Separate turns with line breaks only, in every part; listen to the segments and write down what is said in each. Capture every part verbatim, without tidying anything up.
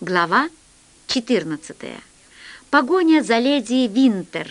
Глава четырнадцатая. Погоня за леди Винтер.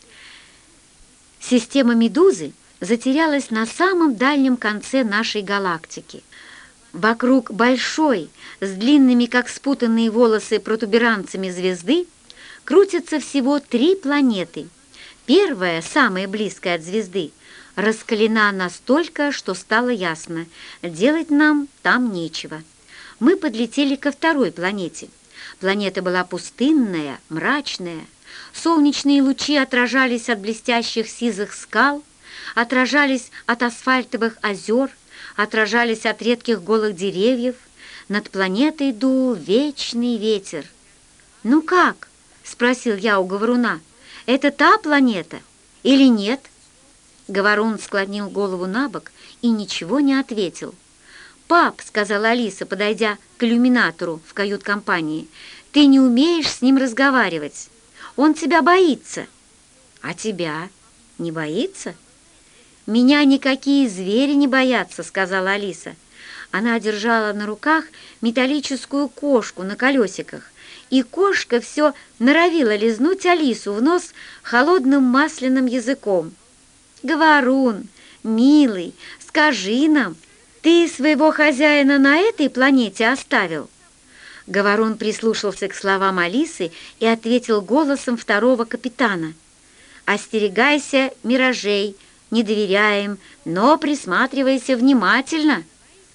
Система Медузы затерялась на самом дальнем конце нашей галактики. Вокруг большой, с длинными, как спутанные волосы, протуберанцами звезды крутятся всего три планеты. Первая, самая близкая от звезды, раскалена настолько, что стало ясно, делать нам там нечего. Мы подлетели ко второй планете. Планета была пустынная, мрачная. Солнечные лучи отражались от блестящих сизых скал, отражались от асфальтовых озер, отражались от редких голых деревьев. Над планетой дул вечный ветер. «Ну как?» — спросил я у говоруна. «Это та планета или нет?» Говорун склонил голову на бок и ничего не ответил. «Пап», — сказала Алиса, подойдя к иллюминатору в кают-компании, — «ты не умеешь с ним разговаривать. Он тебя боится». «А тебя не боится?» «Меня никакие звери не боятся», — сказала Алиса. Она держала на руках металлическую кошку на колесиках, и кошка все норовила лизнуть Алису в нос холодным масляным языком. «Говорун, милый, скажи нам, ты своего хозяина на этой планете оставил?» Говорун прислушался к словам Алисы и ответил голосом второго капитана. «Остерегайся миражей, не доверяем, но присматривайся внимательно».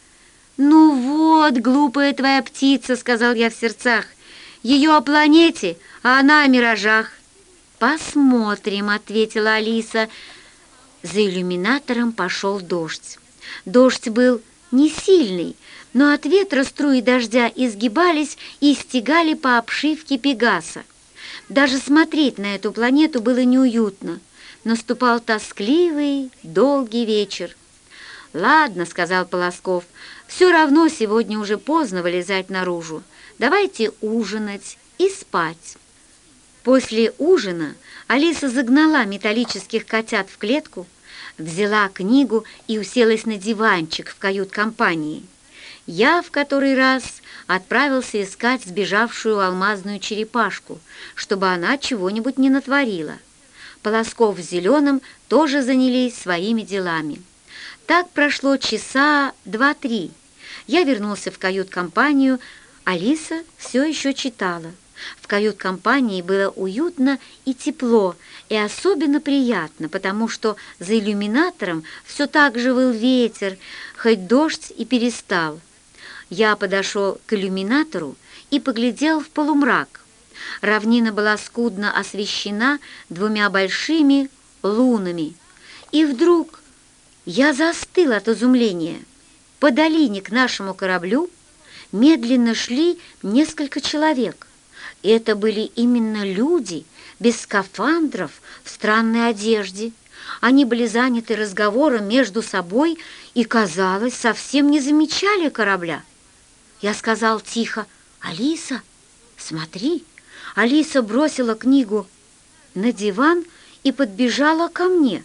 «Ну вот, глупая твоя птица», — сказал я в сердцах, — «ее о планете, а она о миражах». «Посмотрим», — ответила Алиса. За иллюминатором пошел дождь. Дождь был не сильный, но от ветра струи дождя изгибались и стегали по обшивке Пегаса. Даже смотреть на эту планету было неуютно. Наступал тоскливый, долгий вечер. «Ладно», — сказал Полосков, — «все равно сегодня уже поздно вылезать наружу. Давайте ужинать и спать». После ужина Алиса загнала металлических котят в клетку, взяла книгу и уселась на диванчик в кают-компании. Я в который раз отправился искать сбежавшую алмазную черепашку, чтобы она чего-нибудь не натворила. Полосков с Зеленым тоже занялись своими делами. Так прошло часа два-три. Я вернулся в кают-компанию, Алиса все еще читала. В кают-компании было уютно и тепло, и особенно приятно, потому что за иллюминатором все так же выл ветер, хоть дождь и перестал. Я подошел к иллюминатору и поглядел в полумрак. Равнина была скудно освещена двумя большими лунами. И вдруг я застыл от изумления. По долине к нашему кораблю медленно шли несколько человек. Это были именно люди, без скафандров, в странной одежде. Они были заняты разговором между собой и, казалось, совсем не замечали корабля. Я сказал тихо: «Алиса, смотри!» Алиса бросила книгу на диван и подбежала ко мне.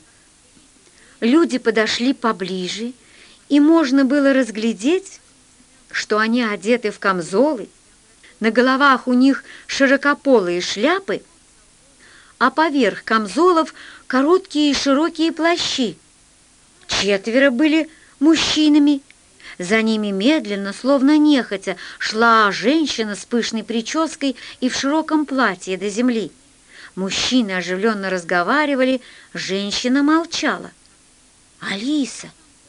Люди подошли поближе, и можно было разглядеть, что они одеты в камзолы. На головах у них широкополые шляпы, а поверх камзолов короткие и широкие плащи. Четверо были мужчинами. За ними медленно, словно нехотя, шла женщина с пышной прической и в широком платье до земли. Мужчины оживленно разговаривали, женщина молчала. «Алиса,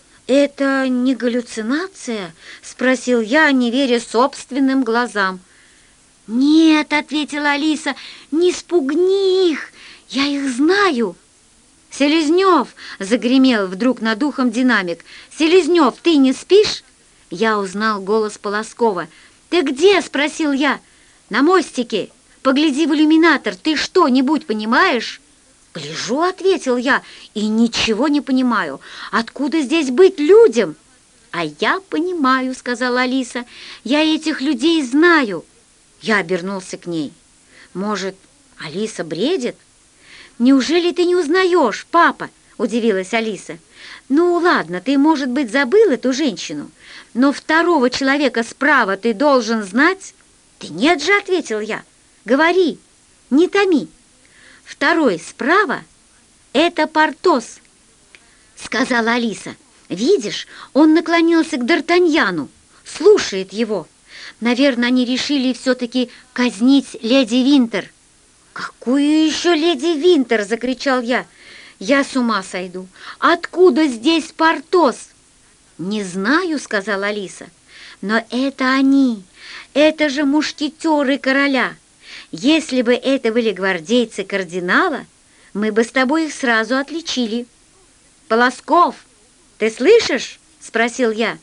это не галлюцинация?» — спросил я, не веря собственным глазам. «Нет», — ответила Алиса, — «не спугни их, я их знаю». «Селезнев!» — загремел вдруг над ухом динамик. «Селезнев, ты не спишь?» Я узнал голос Полоскова. «Ты где?» — спросил я. «На мостике. Погляди в иллюминатор. Ты что-нибудь понимаешь?» «Гляжу», — ответил я, — «и ничего не понимаю. Откуда здесь быть людям?» «А я понимаю», — сказала Алиса. «Я этих людей знаю». Я обернулся к ней. «Может, Алиса бредит?» «Неужели ты не узнаешь, папа?» — удивилась Алиса. «Ну, ладно, ты, может быть, забыл эту женщину, но второго человека справа ты должен знать». «Да нет же», — ответил я. «Говори, не томи. Второй справа — это Портос», — сказала Алиса. «Видишь, он наклонился к Д'Артаньяну, слушает его. Наверное, они решили все-таки казнить леди Винтер». «Какую еще леди Винтер?» — закричал я. «Я с ума сойду. Откуда здесь Портос?» «Не знаю», — сказала Алиса. «Но это они. Это же мушкетеры короля. Если бы это были гвардейцы кардинала, мы бы с тобой их сразу отличили». «Полосков, ты слышишь?» — спросил я.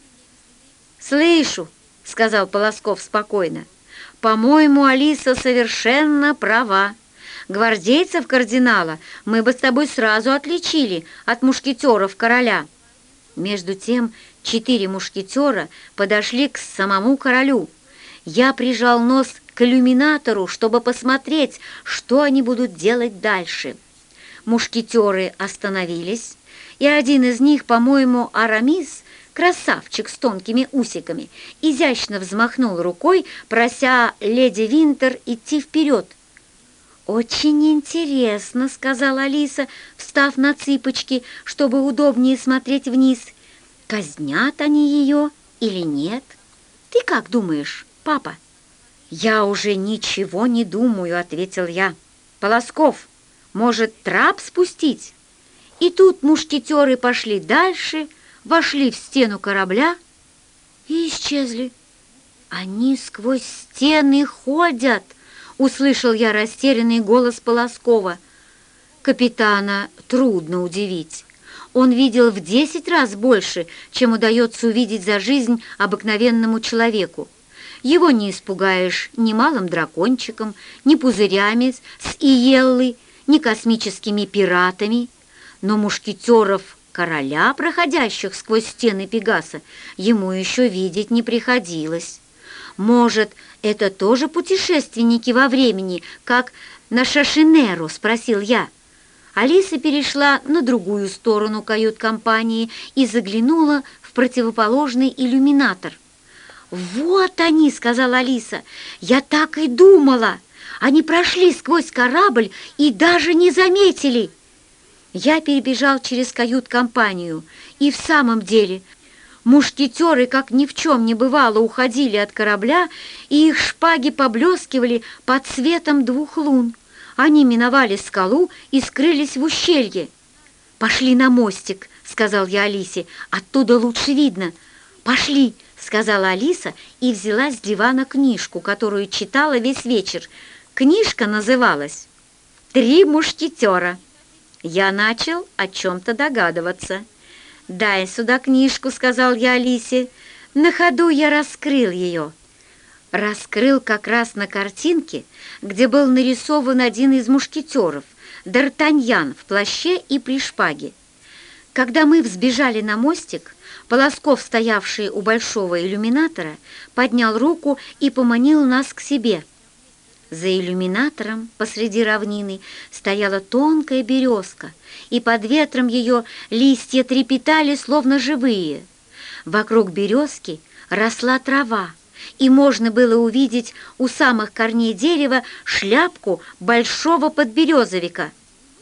«Слышу», — сказал Полосков спокойно. «По-моему, Алиса совершенно права. Гвардейцев кардинала мы бы с тобой сразу отличили от мушкетеров короля». Между тем четыре мушкетера подошли к самому королю. Я прижал нос к иллюминатору, чтобы посмотреть, что они будут делать дальше. Мушкетеры остановились, и один из них, по-моему, Арамис, красавчик с тонкими усиками, изящно взмахнул рукой, прося леди Винтер идти вперед. «Очень интересно», — сказала Алиса, встав на цыпочки, чтобы удобнее смотреть вниз. «Казнят они ее или нет? Ты как думаешь, папа?» «Я уже ничего не думаю», — ответил я. «Полосков, может, трап спустить?» И тут мушкетеры пошли дальше, вошли в стену корабля и исчезли. «Они сквозь стены ходят!» — услышал я растерянный голос Полоскова. Капитана трудно удивить. Он видел в десять раз больше, чем удается увидеть за жизнь обыкновенному человеку. Его не испугаешь ни малым дракончиком, ни пузырями с Иеллы, ни космическими пиратами. Но мушкетеров короля, проходящих сквозь стены Пегаса, ему еще видеть не приходилось. «Может, это тоже путешественники во времени, как на Шашинеру?» — спросил я. Алиса перешла на другую сторону кают-компании и заглянула в противоположный иллюминатор. «Вот они!» — сказала Алиса. «Я так и думала! Они прошли сквозь корабль и даже не заметили!» Я перебежал через кают-компанию, и в самом деле мушкетеры, как ни в чем не бывало, уходили от корабля, и их шпаги поблескивали под светом двух лун. Они миновали скалу и скрылись в ущелье. «Пошли на мостик», — сказал я Алисе, — «оттуда лучше видно». «Пошли», — сказала Алиса и взяла с дивана книжку, которую читала весь вечер. Книжка называлась «Три мушкетера». Я начал о чем-то догадываться. «Дай сюда книжку», — сказал я Алисе. На ходу я раскрыл ее. Раскрыл как раз на картинке, где был нарисован один из мушкетеров, Д'Артаньян в плаще и при шпаге. Когда мы взбежали на мостик, Полосков, стоявший у большого иллюминатора, поднял руку и поманил нас к себе. За иллюминатором посреди равнины стояла тонкая березка, и под ветром ее листья трепетали, словно живые. Вокруг березки росла трава, и можно было увидеть у самых корней дерева шляпку большого подберезовика.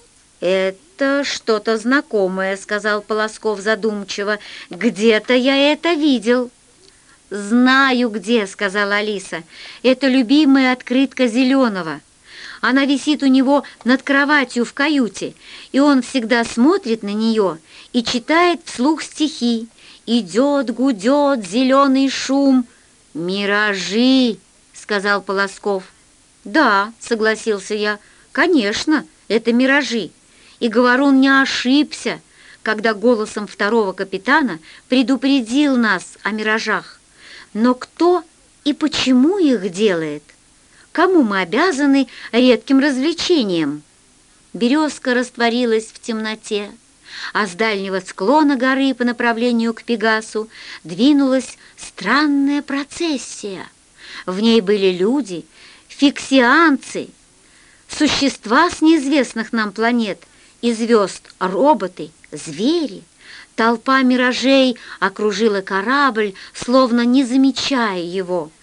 «Это что-то знакомое», — сказал Полосков задумчиво. «Где-то я это видел». «Знаю где», — сказала Алиса. «Это любимая открытка Зеленого. Она висит у него над кроватью в каюте, и он всегда смотрит на нее и читает вслух стихи. «Идет, гудет зеленый шум». «Миражи», — сказал Полосков. «Да», — согласился я, — «конечно, это миражи». И Говорун не ошибся, когда голосом второго капитана предупредил нас о миражах. Но кто и почему их делает? Кому мы обязаны редким развлечением? Березка растворилась в темноте, а с дальнего склона горы по направлению к Пегасу двинулась странная процессия. В ней были люди, фиксианцы, существа с неизвестных нам планет и звезд, роботы, звери. Толпа миражей окружила корабль, словно не замечая его.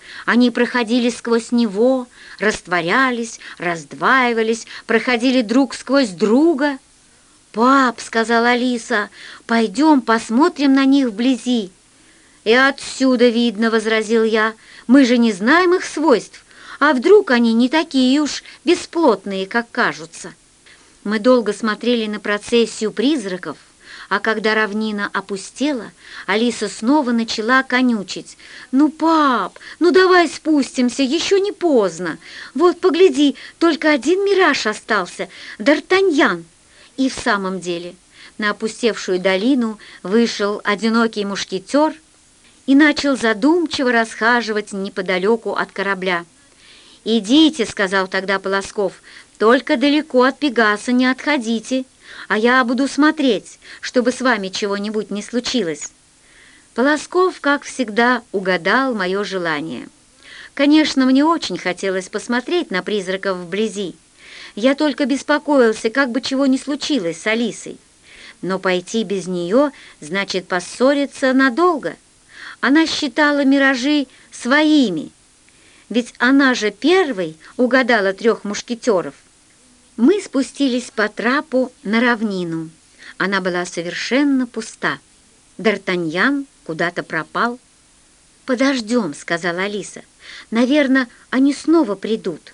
Они проходили сквозь него, растворялись, раздваивались, проходили друг сквозь друга. «Пап», — сказала Алиса, — «пойдем посмотрим на них вблизи». «И отсюда видно», — возразил я, — «мы же не знаем их свойств, а вдруг они не такие уж бесплотные, как кажутся». Мы долго смотрели на процессию призраков, а когда равнина опустела, Алиса снова начала конючить. «Ну, пап, ну давай спустимся, еще не поздно. Вот, погляди, только один мираж остался — Д'Артаньян». И в самом деле на опустевшую долину вышел одинокий мушкетер и начал задумчиво расхаживать неподалеку от корабля. «Идите», — сказал тогда Полосков, — «только далеко от Пегаса не отходите, а я буду смотреть, чтобы с вами чего-нибудь не случилось». Полосков, как всегда, угадал мое желание. Конечно, мне очень хотелось посмотреть на призраков вблизи. Я только беспокоился, как бы чего ни случилось с Алисой. Но пойти без нее значит поссориться надолго. Она считала миражи своими, ведь она же первой угадала трех мушкетеров. Мы спустились по трапу на равнину. Она была совершенно пуста. Д'Артаньян куда-то пропал. «Подождем», — сказала Алиса. «Наверное, они снова придут».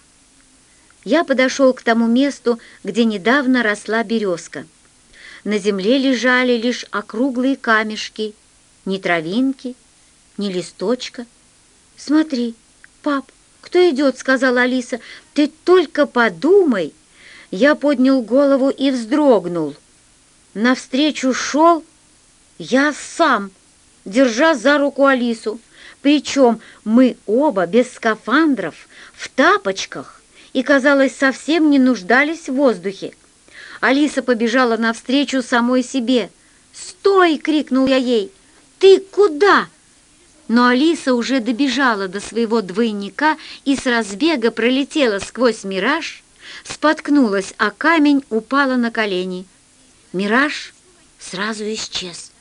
Я подошел к тому месту, где недавно росла березка. На земле лежали лишь округлые камешки, ни травинки, ни листочка. «Смотри, пап, кто идет?» — сказала Алиса. «Ты только подумай!» Я поднял голову и вздрогнул. Навстречу шел я сам, держа за руку Алису. Причем мы оба без скафандров, в тапочках, и, казалось, совсем не нуждались в воздухе. Алиса побежала навстречу самой себе. «Стой!» — крикнул я ей. «Ты куда?» Но Алиса уже добежала до своего двойника и с разбега пролетела сквозь мираж, споткнулась о камень, упала на колени. Мираж сразу исчез.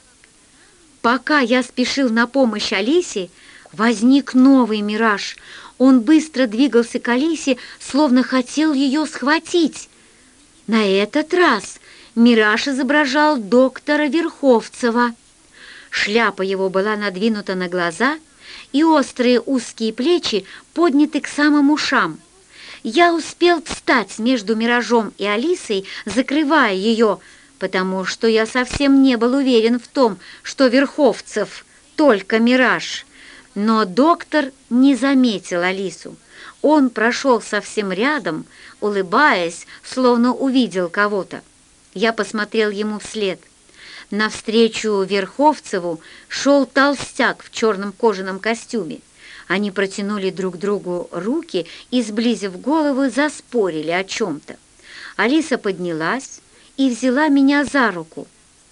Пока я спешил на помощь Алисе, возник новый мираж. Он быстро двигался к Алисе, словно хотел ее схватить. На этот раз мираж изображал доктора Верховцева. Шляпа его была надвинута на глаза, и острые узкие плечи подняты к самым ушам. Я успел встать между миражом и Алисой, закрывая ее, потому что я совсем не был уверен в том, что Верховцев только мираж. Но доктор не заметил Алису. Он прошел совсем рядом, улыбаясь, словно увидел кого-то. Я посмотрел ему вслед. Навстречу Верховцеву шел толстяк в черном кожаном костюме. Они протянули друг другу руки и, сблизив головы, заспорили о чем-то. Алиса поднялась и взяла меня за руку.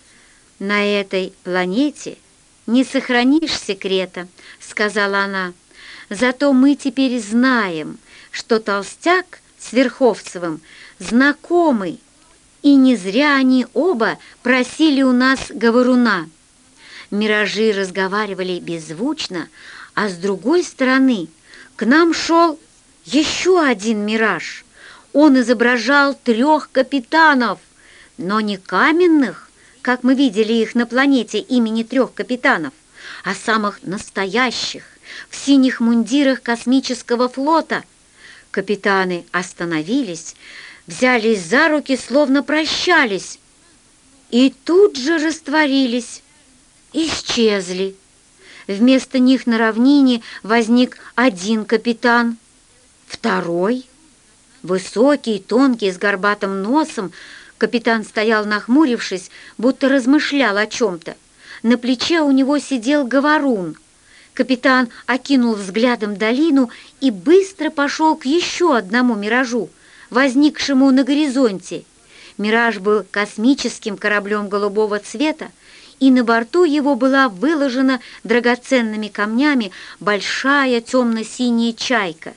«На этой планете не сохранишь секрета», — сказала она. «Зато мы теперь знаем, что толстяк с Верховцевым знакомы, и не зря они оба просили у нас говоруна». Миражи разговаривали беззвучно, а с другой стороны к нам шел еще один мираж. Он изображал трех капитанов, но не каменных, как мы видели их на планете имени трех капитанов, а самых настоящих, в синих мундирах космического флота. Капитаны остановились, взялись за руки, словно прощались, и тут же растворились, исчезли. Вместо них на равнине возник один капитан, второй, высокий, тонкий, с горбатым носом. Капитан стоял, нахмурившись, будто размышлял о чем-то. На плече у него сидел говорун. Капитан окинул взглядом долину и быстро пошел к еще одному миражу, возникшему на горизонте. Мираж был космическим кораблем голубого цвета, и на борту его была выложена драгоценными камнями большая темно-синяя чайка.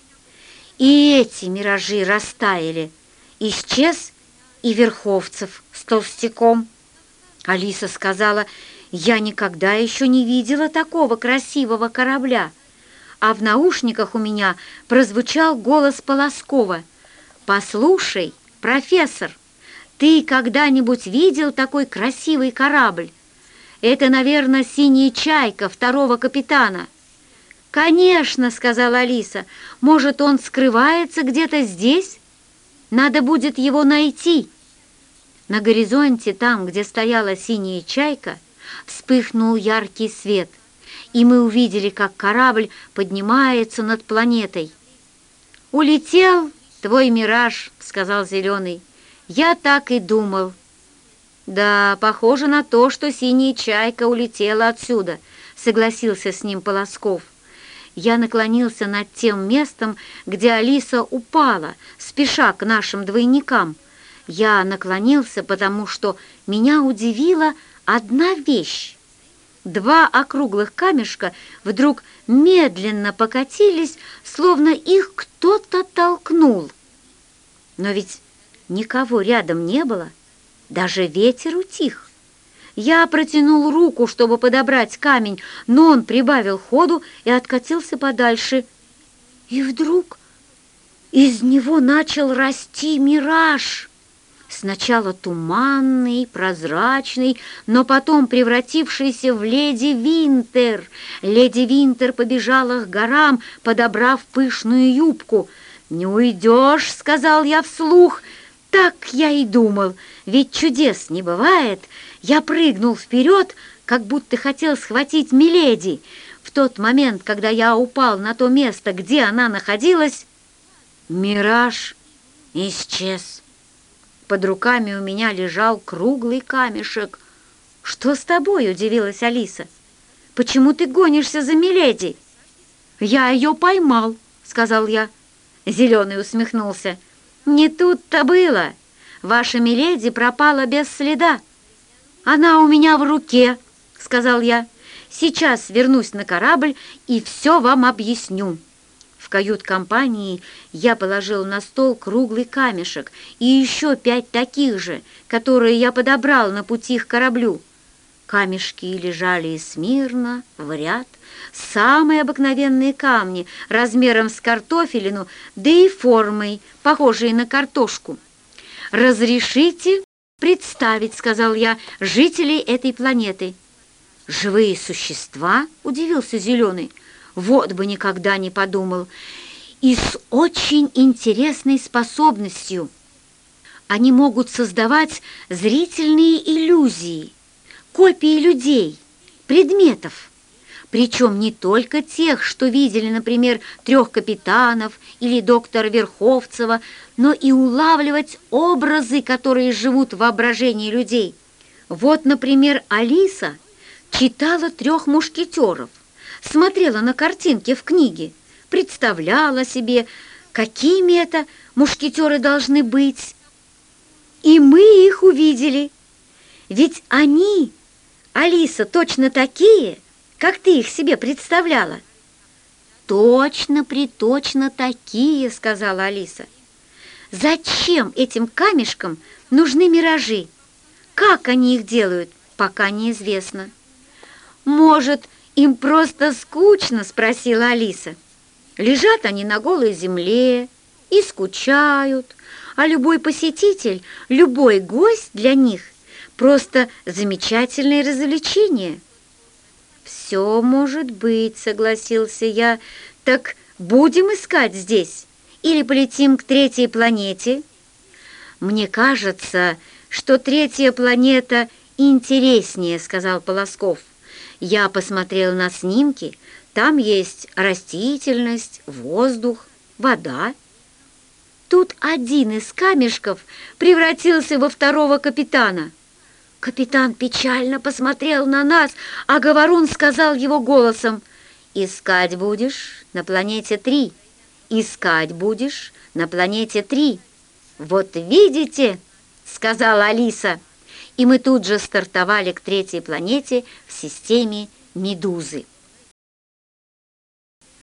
И эти миражи растаяли. Исчез и Верховцев с толстяком. Алиса сказала: «Я никогда еще не видела такого красивого корабля». а в наушниках у меня прозвучал голос Полоскова. «Послушай, профессор, ты когда-нибудь видел такой красивый корабль? Это, наверное, синяя чайка второго капитана». «Конечно», — сказала Алиса, — «может, он скрывается где-то здесь? Надо будет его найти». На горизонте, там, где стояла синяя чайка, вспыхнул яркий свет, и мы увидели, как корабль поднимается над планетой. «Улетел твой мираж», — сказал Зеленый. «Я так и думал». «Да, похоже на то, что синяя чайка улетела отсюда», — согласился с ним Полосков. Я наклонился над тем местом, где Алиса упала, спеша к нашим двойникам. Я наклонился, потому что меня удивила одна вещь. Два округлых камешка вдруг медленно покатились, словно их кто-то толкнул. Но ведь никого рядом не было, даже ветер утих. Я протянул руку, чтобы подобрать камень, но он прибавил ходу и откатился подальше. И вдруг из него начал расти мираж. Сначала туманный, прозрачный, но потом превратившийся в леди Винтер. Леди Винтер побежала к горам, подобрав пышную юбку. «Не уйдешь», — сказал я вслух. Так я и думал, ведь чудес не бывает. Я прыгнул вперед, как будто хотел схватить Миледи. В тот момент, когда я упал на то место, где она находилась, мираж исчез. Под руками у меня лежал круглый камешек. «Что с тобой?» — удивилась Алиса. «Почему ты гонишься за Миледи?» «Я ее поймал», — сказал я. Зеленый усмехнулся. «Не тут-то было. Ваша Миледи пропала без следа». «Она у меня в руке», — сказал я. «Сейчас вернусь на корабль и все вам объясню». В кают-компании я положил на стол круглый камешек и еще пять таких же, которые я подобрал на пути к кораблю. Камешки лежали смирно, в ряд, самые обыкновенные камни, размером с картофелину, да и формой, похожие на картошку. «Разрешите представить, — сказал я, — жителей этой планеты». «Живые существа?» — удивился Зеленый. «Вот бы никогда не подумал. И с очень интересной способностью. Они могут создавать зрительные иллюзии, копии людей, предметов. Причем не только тех, что видели, например, трех капитанов или доктора Верховцева, но и улавливать образы, которые живут в воображении людей. Вот, например, Алиса читала «Трех мушкетеров», смотрела на картинки в книге, представляла себе, какими это мушкетеры должны быть. И мы их увидели. Ведь они, Алиса, точно такие, как ты их себе представляла. «Точно-приточно такие», — сказала Алиса. «Зачем этим камешкам нужны миражи? Как они их делают, пока неизвестно». «Может, им просто скучно?» — спросила Алиса. «Лежат они на голой земле и скучают, а любой посетитель, любой гость для них — просто замечательное развлечение». «Все может быть», — согласился я. «Так будем искать здесь или полетим к третьей планете?» «Мне кажется, что третья планета интереснее», — сказал Полосков. «Я посмотрел на снимки, там есть растительность, воздух, вода». Тут один из камешков превратился во второго капитана. Капитан печально посмотрел на нас, а Говорун сказал его голосом: «Искать будешь на планете три, искать будешь на планете три». «Вот видите», — сказала Алиса, и мы тут же стартовали к третьей планете в системе Медузы.